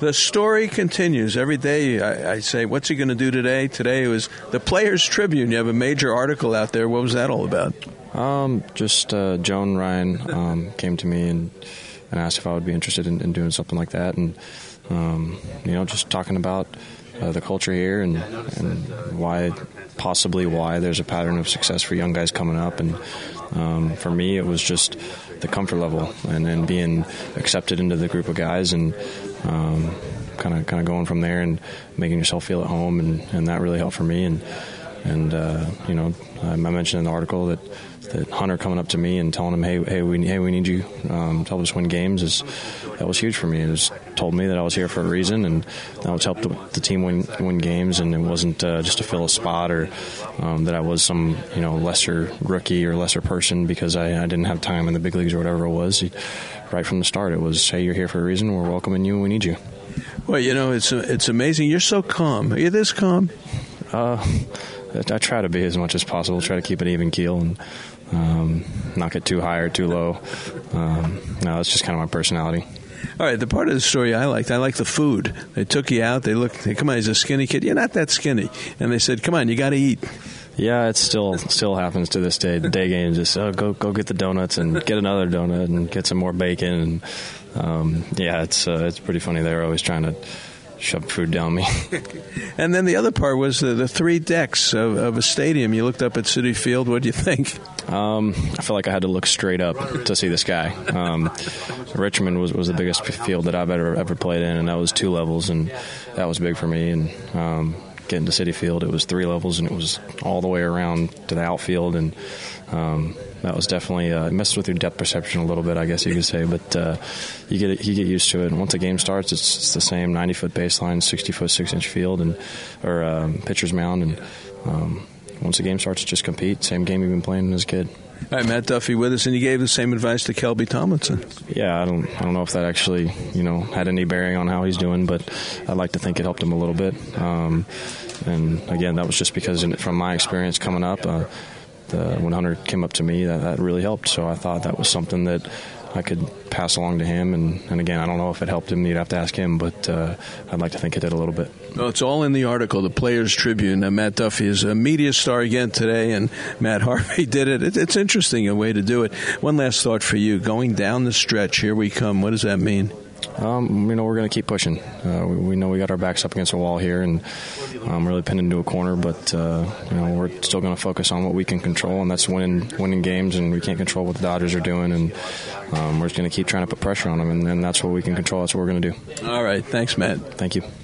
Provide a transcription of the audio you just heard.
The story continues. Every day I say, what's he going to do today? Today it was the Players Tribune. You have a major article out there. What was that all about? Joan Ryan came to me and asked if I would be interested in doing something like that. And, just talking about the culture here and why there's a pattern of success for young guys coming up. And for me, it was just the comfort level and being accepted into the group of guys and kind of going from there and making yourself feel at home. And that really helped for me. And I mentioned in the article that Hunter coming up to me and telling him, hey, we need you to help us win games, that was huge for me. It was told me that I was here for a reason, and that was helped the team win games, and it wasn't just to fill a spot or that I was some lesser rookie or lesser person because I didn't have time in the big leagues or whatever it was. Right from the start, it was, hey, you're here for a reason. We're welcoming you, and we need you. Well, it's amazing. You're so calm. Are you this calm? I try to be as much as possible. Try to keep an even keel and not get too high or too low. No, it's just kind of my personality. All right, the part of the story I like the food. They took you out. They looked, come on, he's a skinny kid. You're not that skinny. And they said, come on, you got to eat. Yeah, it still happens to this day. The day game, just go get the donuts and get another donut and get some more bacon. And it's pretty funny. They're always trying to shove food down me. And then the other part was the three decks of a stadium. You looked up at Citi Field. What do you think? I feel like I had to look straight up to see the sky. Richmond was the biggest field that I've ever played in, and that was 2 levels, and that was big for me. And getting to Citi Field, it was 3 levels, and it was all the way around to the outfield, and that was definitely it messed with your depth perception a little bit, I guess you could say. But you get used to it. And once the game starts, it's the same 90-foot baseline, 60-foot 6-inch field, or pitcher's mound. And once the game starts, just compete. Same game you've been playing as a kid. All right, Matt Duffy with us, and you gave the same advice to Kelby Tomlinson. Yeah, I don't know if that actually had any bearing on how he's doing, but I'd like to think it helped him a little bit. And again, that was just because from my experience coming up. When Hunter came up to me, that really helped. So I thought that was something that I could pass along to him. And again, I don't know if it helped him. You'd have to ask him, but I'd like to think it did a little bit. Well, it's all in the article, the Players Tribune. Matt Duffy is a media star again today, and Matt Harvey did it. It's interesting, a way to do it. One last thought for you. Going down the stretch, here we come. What does that mean? We're going to keep pushing. We know we got our backs up against a wall here, and really pinned into a corner. But we're still going to focus on what we can control, and that's winning games. And we can't control what the Dodgers are doing, and we're just going to keep trying to put pressure on them. And that's what we can control. That's what we're going to do. All right, thanks, Matt. Thank you.